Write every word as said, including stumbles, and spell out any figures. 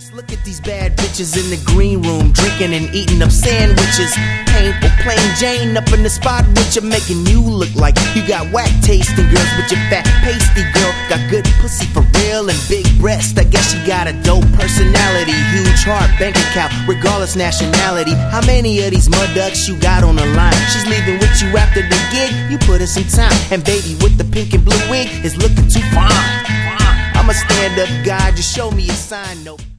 Just look at these bad bitches in the green room, drinking and eating up sandwiches. Painful plain Jane up in the spot with you, making you look like you got whack tasting girls with your fat pasty girl. Got good pussy for real and big breasts. I guess she got a dope personality, huge heart, bank account, regardless nationality. How many of these mud ducks you got on the line? She's leaving with you after the gig, you put in some time. And baby with the pink and blue wig is looking too fine. I'm a stand-up guy, just show me a sign, no.